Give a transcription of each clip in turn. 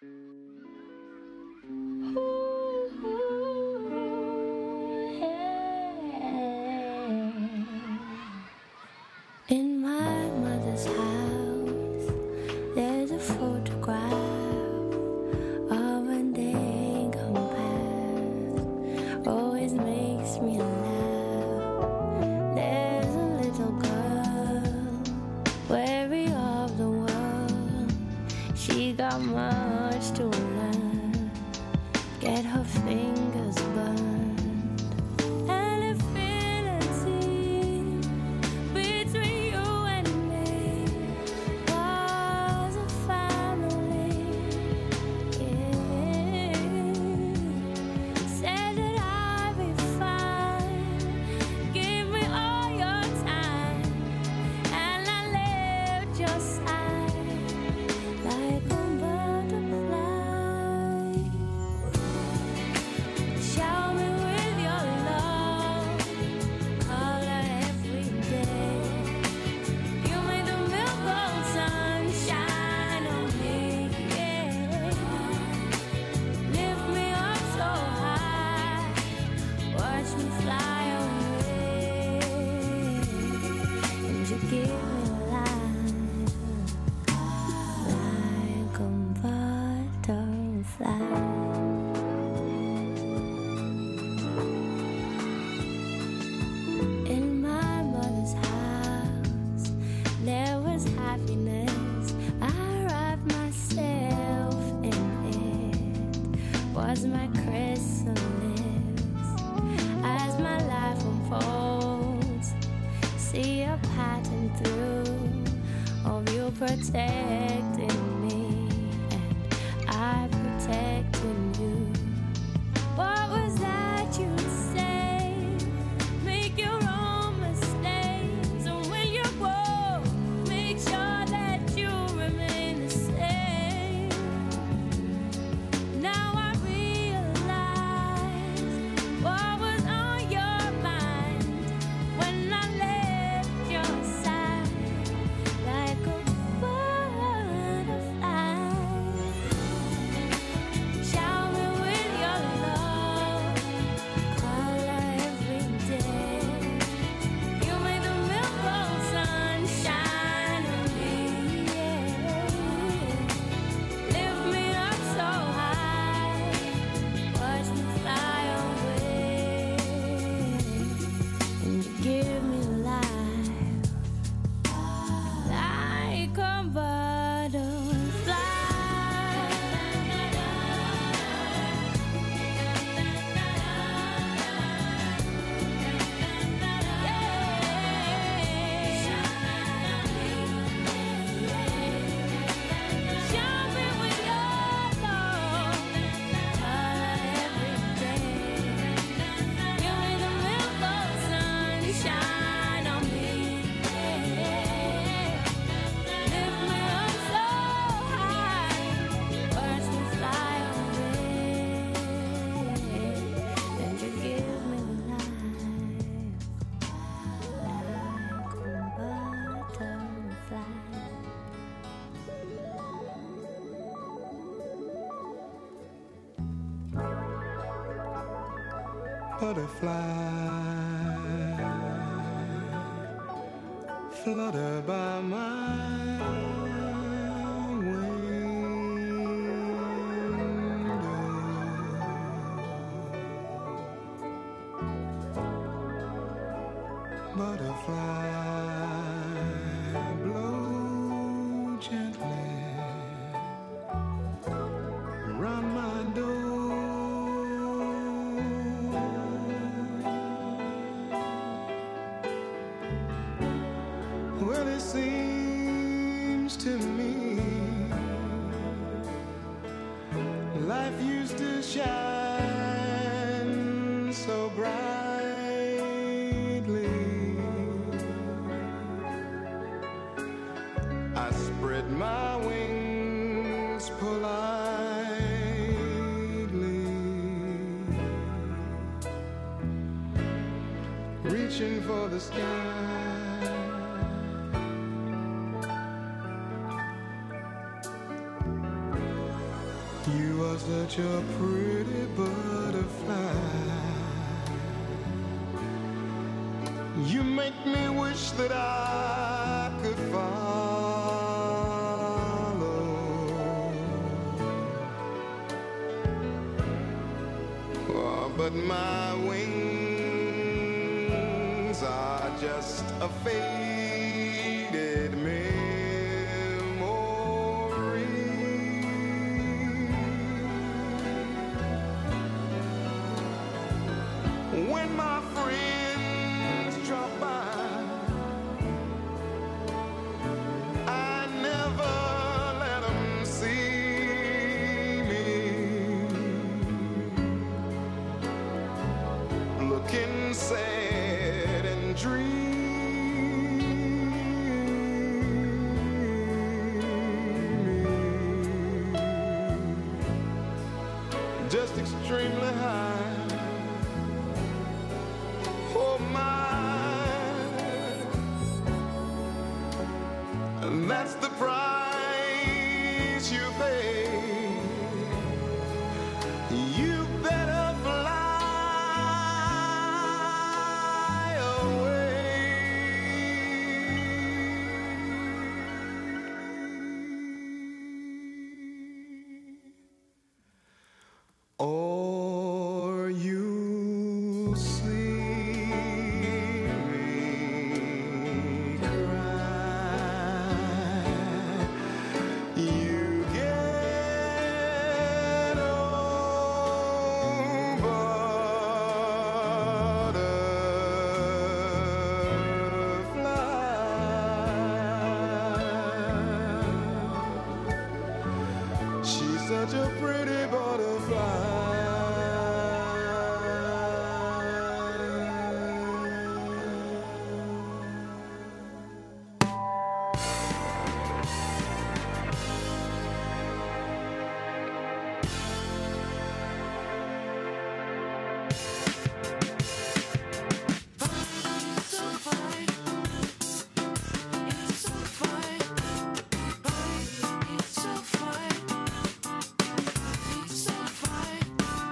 In my mother's house, there's a photograph of a day gone past. Always makes me laugh. There's a little girl, weary of the world. She got much to learn. Get her fingers burned. Protecting me and I protecting you. What was that you say? Make your own mistakes, and when you grow, make sure that you remain the same. Now I realize what was on your mind when I left your side, like a butterfly, flutter by my window. Butterfly, blow gently around my door. Well, it seems to me life used to shine so brightly. I spread my wings politely, reaching for the sky. You are such a pretty butterfly. You make me wish that I could follow. Oh, but my wings are just a faded memory. When my friends drop by, I never let them see me looking sad and dreamy, just extremely high. Oh my, that's the price you pay. You better fly away. Or you see such a pretty butterfly. It's so fine.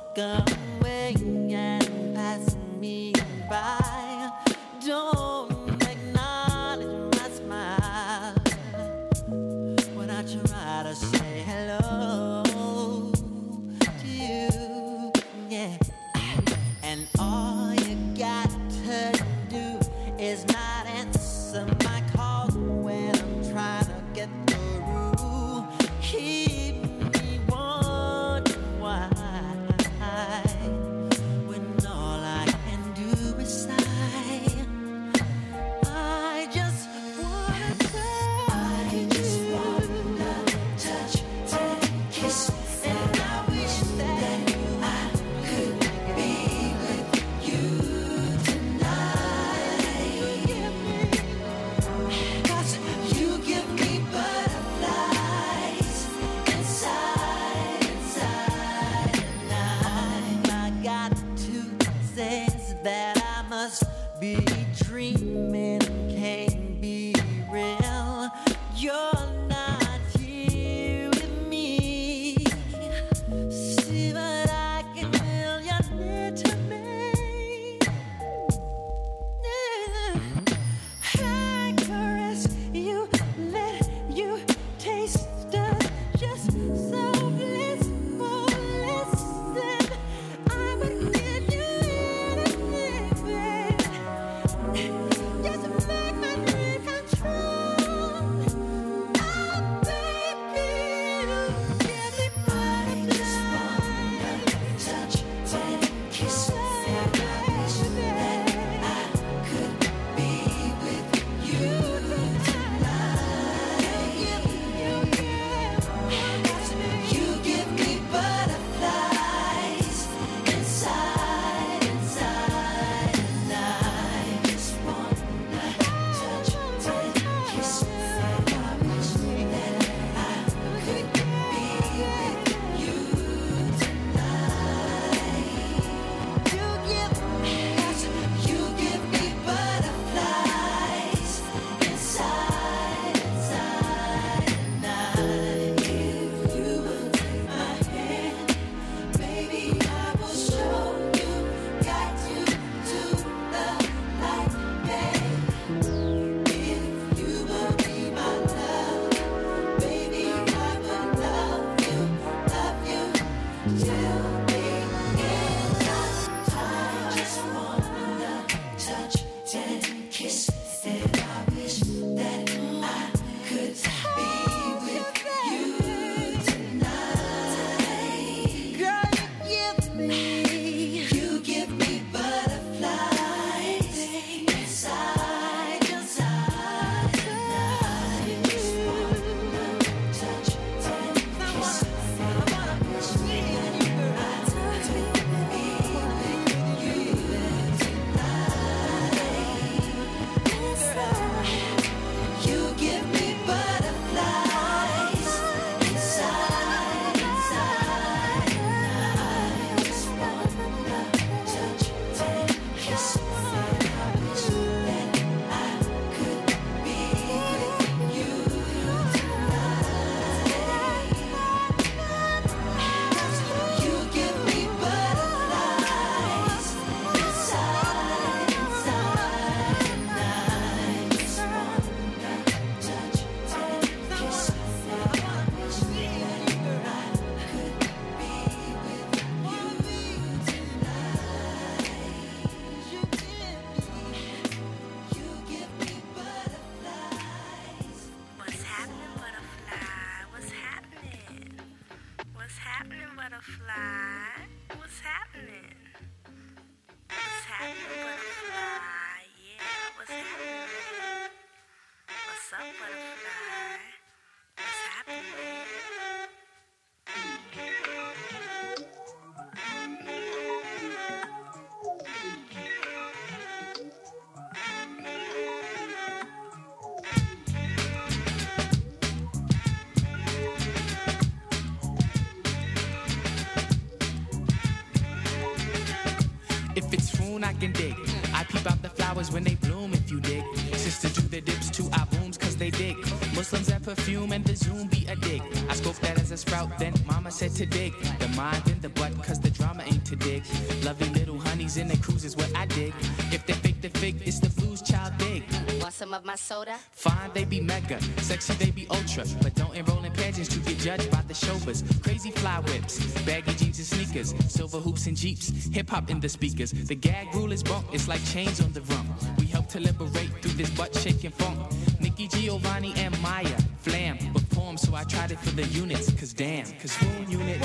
walk away and pass me by. Don't acknowledge my smile when I try to say hello to you, yeah. And all you got to do is not answer my calls when I'm trying to get through. Keep me wondering why, when all I can do is sigh. I just wanna touch and kiss, and I wish that I could be with you tonight. 'Cause you give me butterflies inside, and I got to sense that I must be dreaming, can't be real. You're not here with me. See, but I can feel you're near to me. I caress you, let you taste us, just so blissful. Listen, I would give you anything, just make my dream come true. Oh, baby, you give me butterflies. Touch and kiss, and I wish that I could be with you tonight. You give me butterflies inside, and I just wanna touch and kiss, and I wish that I could be with you tonight. You give me butterflies inside, and if you will take my hand, baby, I will show you, guide you to the light, babe. If you will be my love, baby, I will love you till the end of time. Just wanna touch and kiss, and I wish that I could be with you tonight. Girl, you give me butterflies inside, inside. I just wanna touch and kiss, and I wish that I could be with you tonight. You give me butterflies inside, inside. I just wanna touch and kiss, and I wish that I could be with you tonight. You give me butterflies inside, inside. I just wanna touch and kiss, and I wish that I could be with you tonight. You give me butterflies. What's happening, butterfly? What's happening? What's happening, butterfly? What's happening? What's happening, butterfly? Yeah, what's happening? What's up, butterfly? What's happening? If it's swoon, I can dig. I peep out the flowers when they bloom, if you dig. Sisters do their dips to our booms, cause they dig. Muslims and perfume and the zoom be a dig. I scope that as a sprout, then mama said to dig. The mind in the butt, cause the drama ain't to dig. Lovely little honeys in the cruise is what I dig. If they fake the fig, it's the blues child dig. Want some of my soda? Fine, they be mega. Sexy, they be ultra. But don't enroll in pageants to get judged by the showbiz. Crazy fly whips, baggy jeans and sneakers, silver hoops and jeeps, hip-hop in the speakers. The gag rule is bunk, it's like chains on the rump. We help to liberate through this butt-shaking funk. Nikki Giovanni and Maya, flam, with poems, so I tried it for the units. Cause damn, cause swoon units,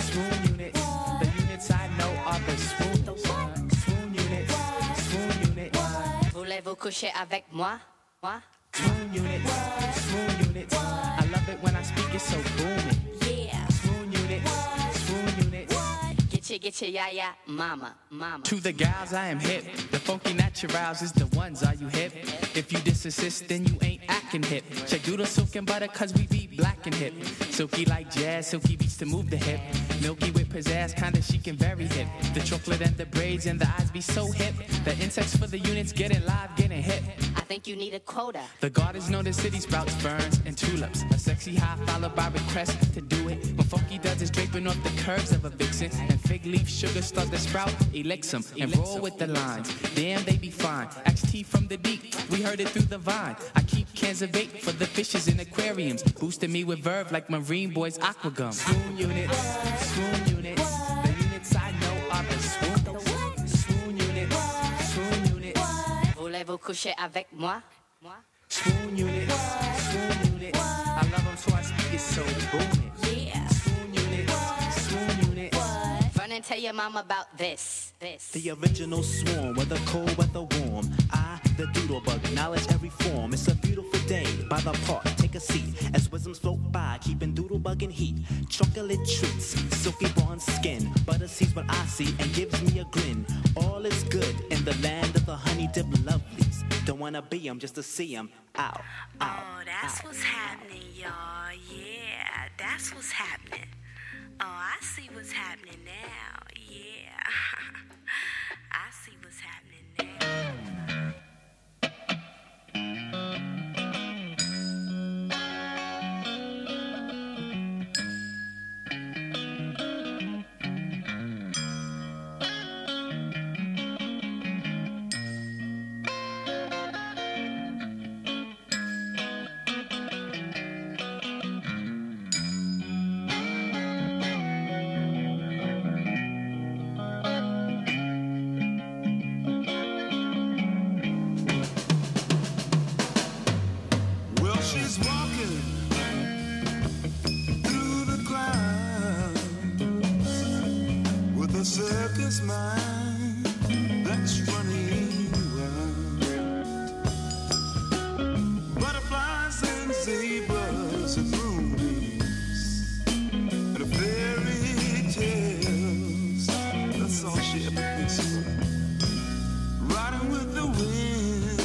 the units I know are the swoon. Swoon units, swoon units. Voulez-vous coucher avec moi? Moi? Swoon units, swoon units. I love it when I speak it so booming. Yeah. Swoon units, swoon units. Get your ya, mama. To the gals, I am hip. The funky naturals is the ones, are you hip? If you disassist, then you ain't acting hip. Check doodle silk and butter, cause we be black and hip. Silky like jazz, silky beats to move the hip. Milky with pizzazz, kinda chic and very hip. The chocolate and the braids and the eyes be so hip. The insects for the units getting live, getting hip. I think you need a quota. The gardens know the city sprouts, ferns, and tulips. A sexy high followed by request to do it. When funky does is draping off the curves of a vixen. And fig leaf sugar start to sprout, elix 'em, and roll with the lines. Damn, they be fine. XT from the deep, we heard it through the vine. I keep cans of bait for the fishes in aquariums. Boosting me with verve like Marine Boys Aquagum. Swoon units, swoon units. The units I know are the swoon. Swoon units, swoon units. Voulez-vous coucher avec moi? Swoon units, swoon units. I love them so I speak it so booming. Yeah. Swoon units, swoon units. Run and tell your mom about this. The original swarm, whether cold, whether warm. I, the doodlebug, knowledge every form. It's a beautiful day by the park. Take a seat as wisdoms float by, keeping doodlebug in heat. Chocolate treats, silky bronze skin. Butter sees what I see and gives me a grin. All is good in the land of the honey dip lovelies. Don't wanna be 'em just to see 'em. Ow, ow. Oh, that's what's happening, y'all. Yeah, that's what's happening. Oh, I see what's happening now. Yeah. I see what's happening now. Well, she's walking through the clouds with a circus mind that's running wild. Butterflies and zebras and moonbeams and fairy tales. That's all she ever thinks about. Riding with the wind.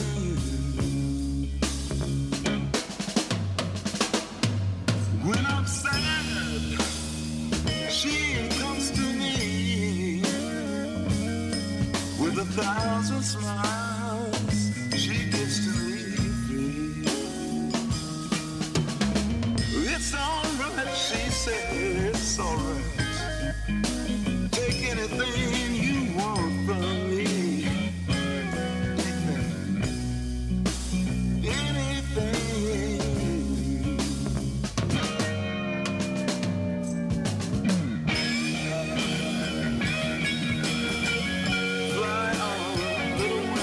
When I'm sad, she comes to me with 1,000 smiles. She gives to me free. It's alright, she said, it's alright. Take anything you want from me. Take that. Anything. Fly on, little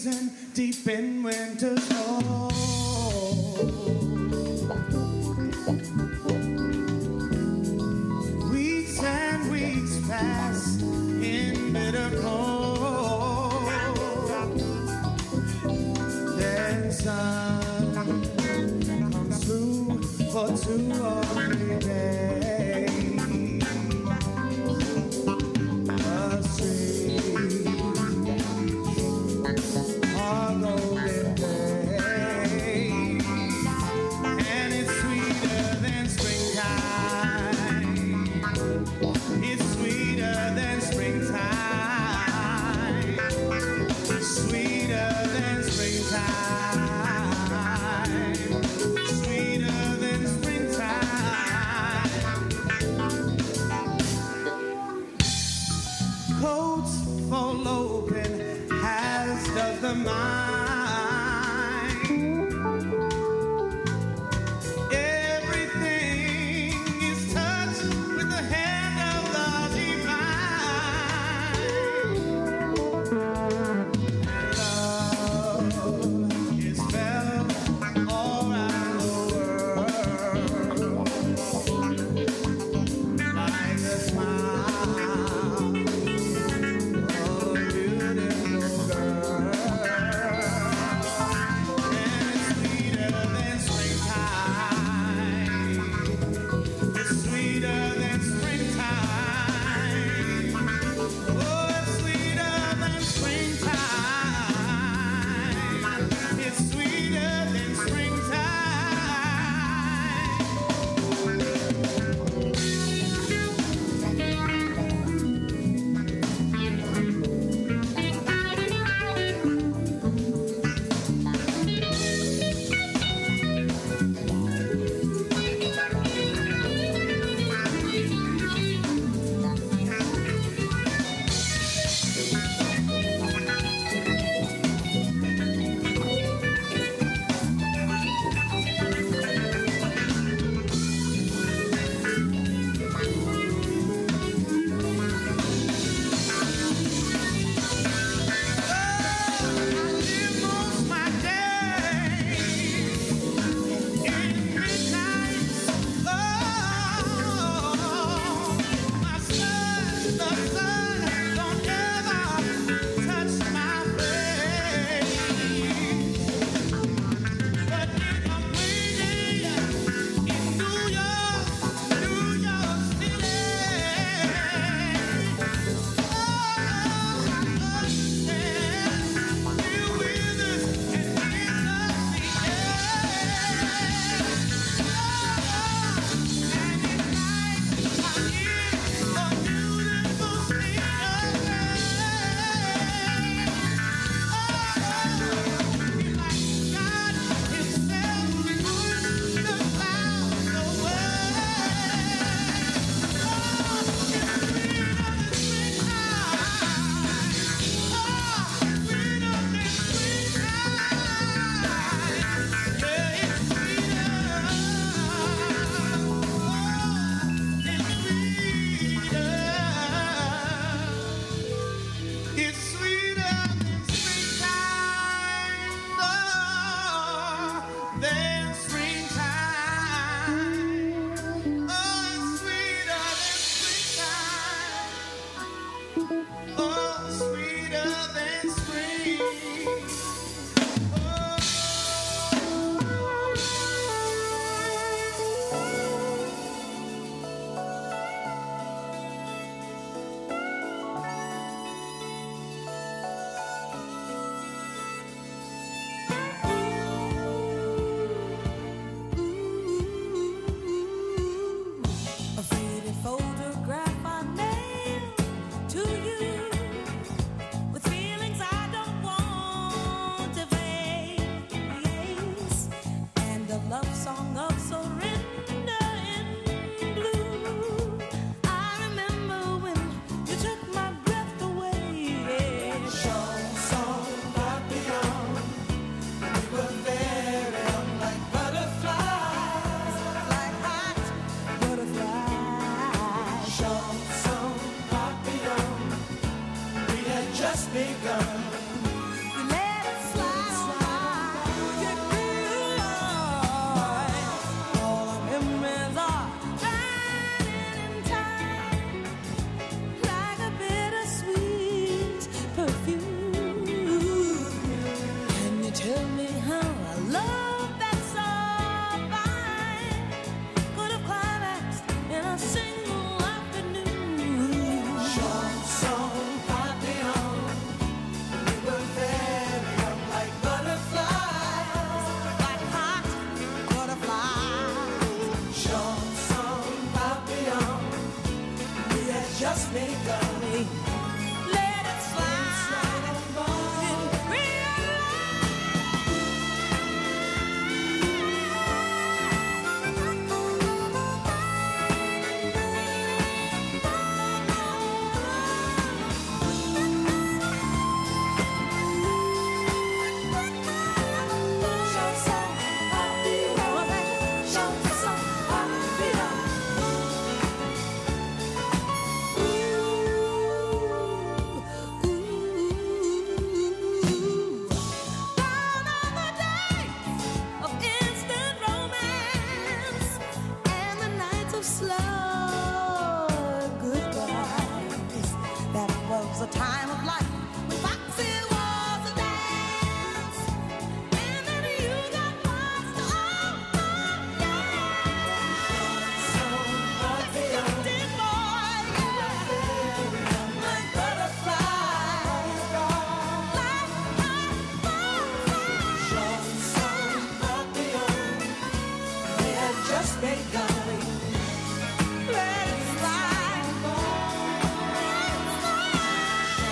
freezing deep in winter's cold. Weeks and weeks pass in bitter cold. Then sun comes through for 2 or 3 days. The streets are golden days, and it's sweeter than springtime. It's sweeter than springtime. Sweeter than springtime. Sweeter than springtime. Coats fall open, as does the mind. Everything is touched with the hand of the divine. Love is felt all around the world, like a smile of a beautiful girl. And it's sweeter than springtime. It's sweeter than springtime. Oh, it's sweeter than springtime. It's sweeter than springtime. It's sweeter than springtime. Oh, than springtime. Oh, it's sweeter than springtime. Oh, sweeter than spring. A faded photograph I mailed to you with feelings I don't want to face, and a love song of surrender in blue. I remember when you took my breath away. Chanson papillon, we were very like butterflies, like hot butterflies. Chanson papillon, we had just begun. You let us gully. Let it slide in real of instant romance and the nights of slow goodbyes. That was a time of life when Foxy was a dance, and then you got lost. Oh, yeah. So did boy, yeah. Like butterflies, just begun. Let it slide.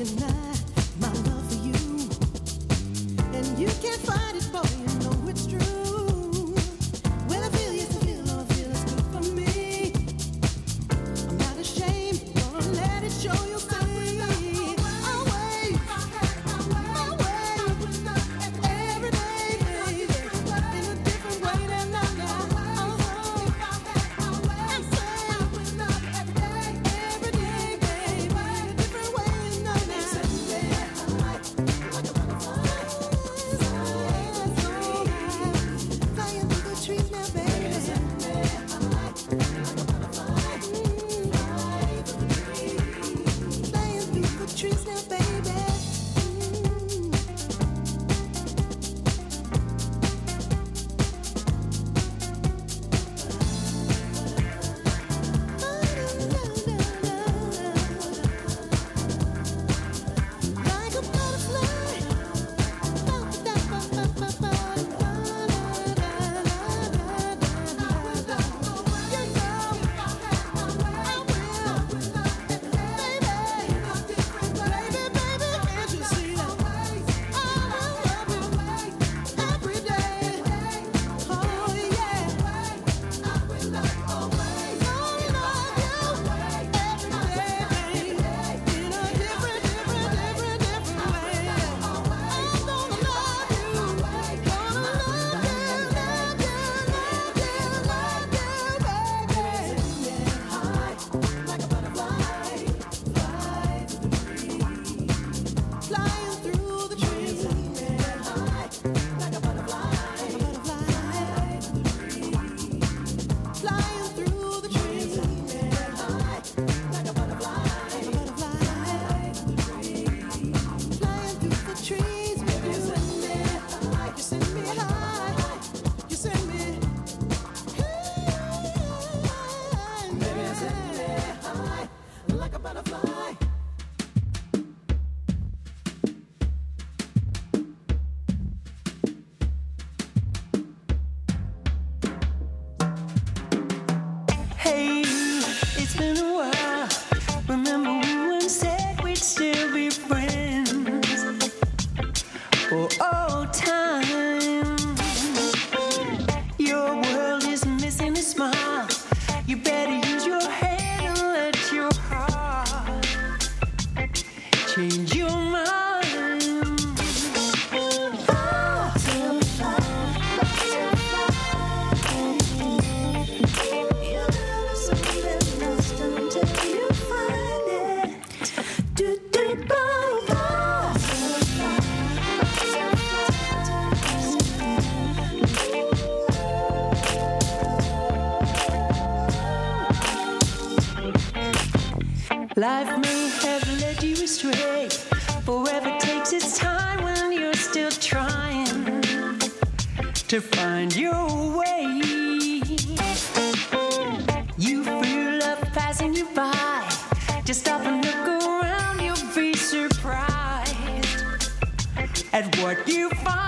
deny my love for you. And you can't fight it, boy, you know it's true. Well, I feel yes, I feel, oh, I feel it's good for me. I'm not ashamed, gonna let it show you see. Trees now, baby. Like a butterfly. Flying through the trees, like a butterfly, flying through the trees, like a butterfly, flying through the trees. Baby, you send me high, you send me high, you send me high. Baby, you send me high, like a butterfly. Hey, it's been a while. Remember we once said we'd still be friends for all time. Your world is missing a smile. You better use your head and let your heart change your mind. Life may have led you astray. Forever takes its time when you're still trying to find your way. You feel love passing you by. Just stop and look around, you'll be surprised at what you find.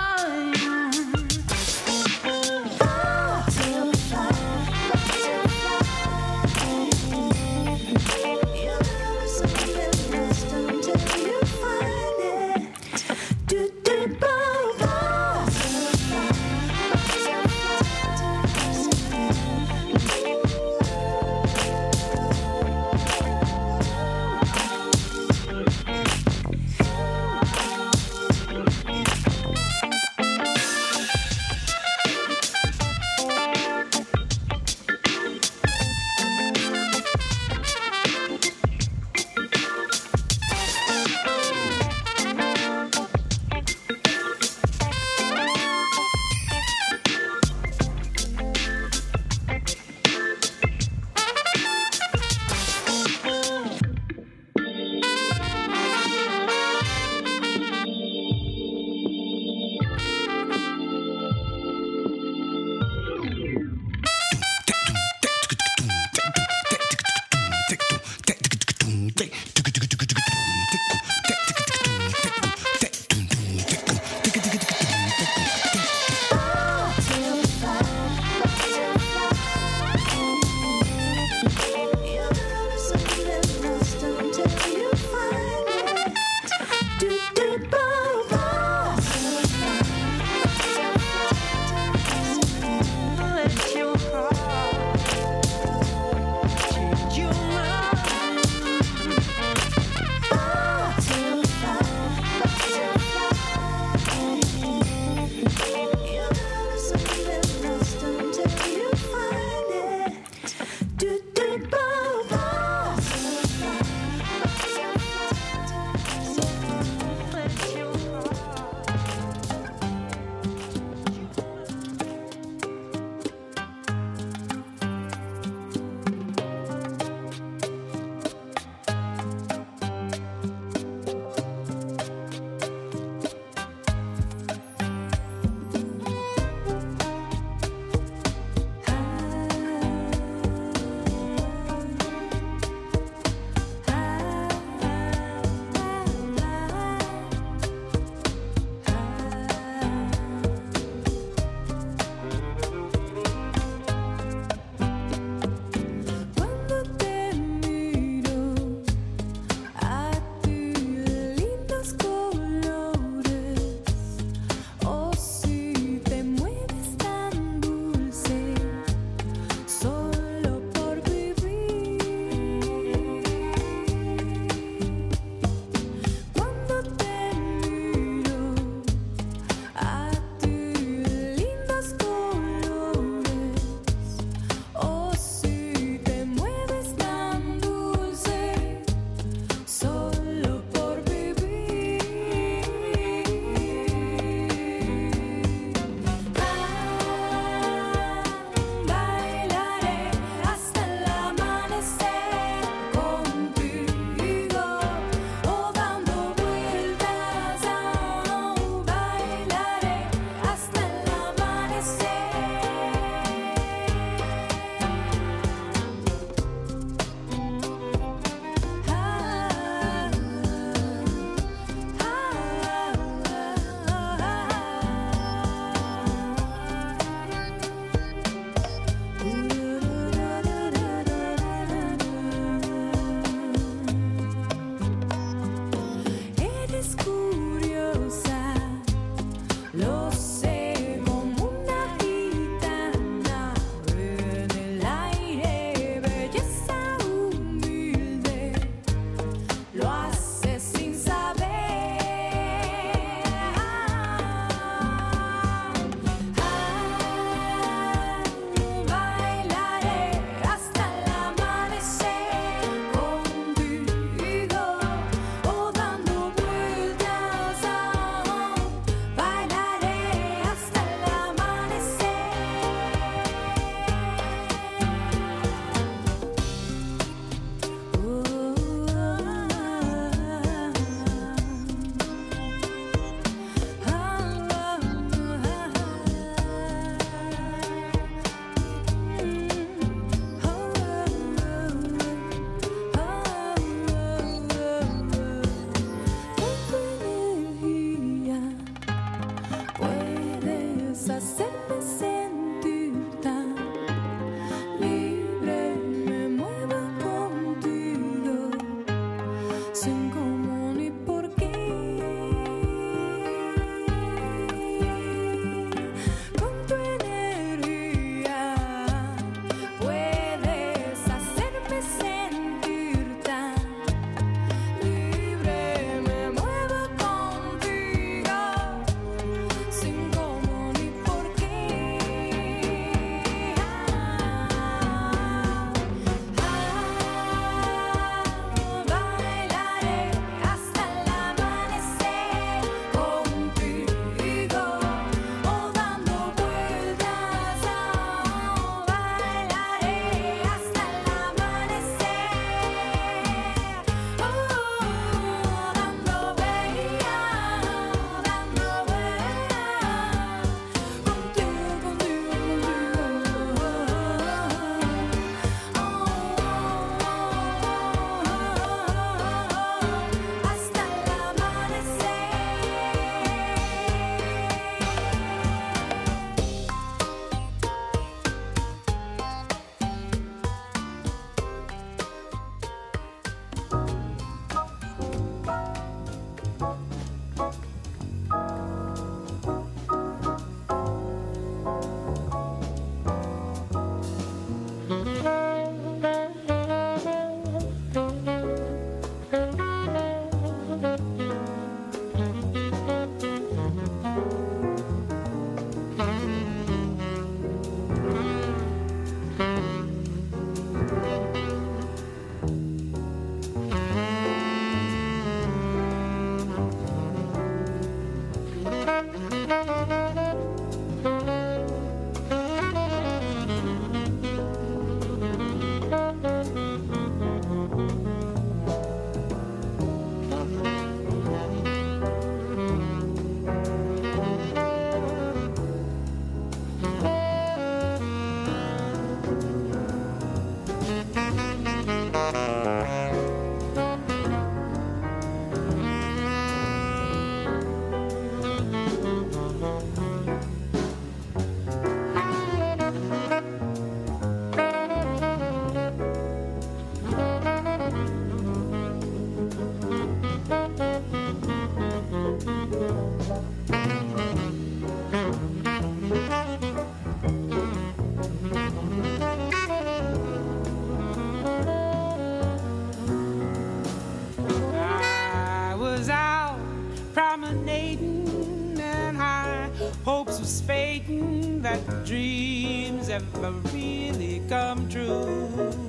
I was out promenading and high hopes was fading that dreams ever really come true.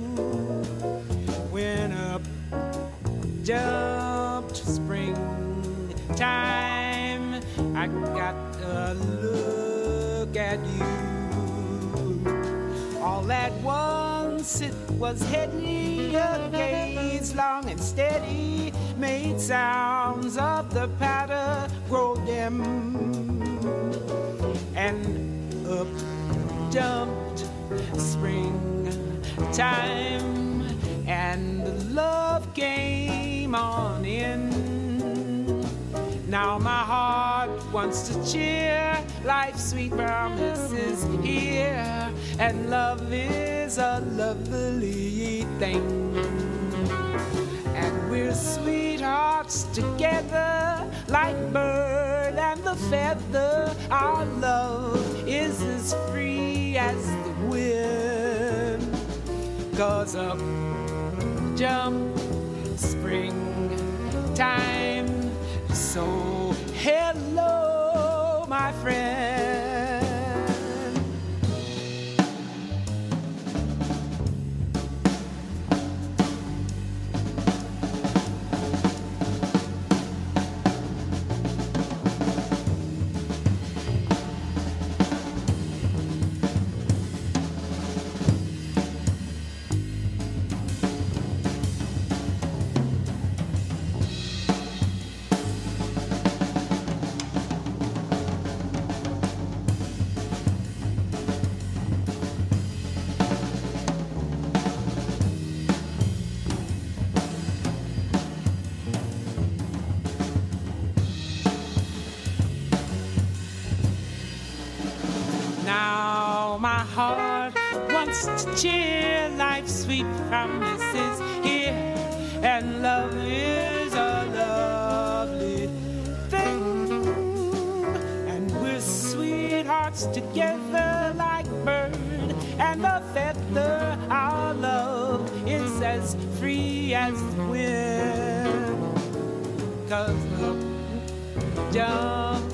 When up jumped springtime, I got a look at you. All at once it was heady, a gaze long and steady, made sounds of the patter grow dim. And up jumped springtime, and love came on in. Now my heart wants to cheer, life's sweet promise is here, and love is a lovely thing. And we're sweethearts together, like bird and the feather. Our love is as free as the wind. 'Cause up jump springtime. So hello, my friend. Now my heart wants to cheer, life's sweet promises here, and love is a lovely thing. And we're sweethearts together, like bird and a feather. Our love is as free as the wind. 'Cause the jumped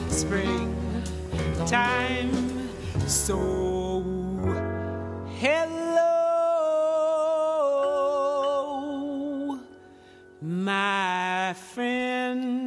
springtime. So hello, my friend.